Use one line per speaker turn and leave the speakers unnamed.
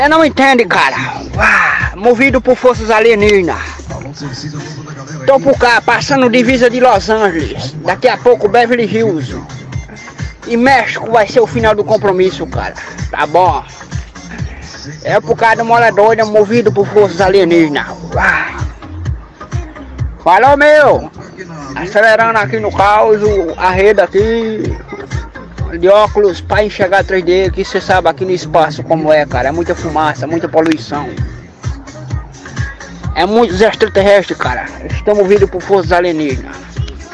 Eu não entendo, cara. Movido por forças alienígenas. Tô por cá, passando divisa de Los Angeles. Daqui a pouco Beverly Hills. E México vai ser o final do compromisso, cara. Tá bom. É por causa de uma doida movido por forças alienígenas. Falou, meu. Acelerando aqui no caos, a rede aqui de óculos para enxergar 3D, que você sabe aqui no espaço como é, cara. É muita fumaça, muita poluição. É muitos extraterrestres, cara. Eles estão movidos por forças alienígenas.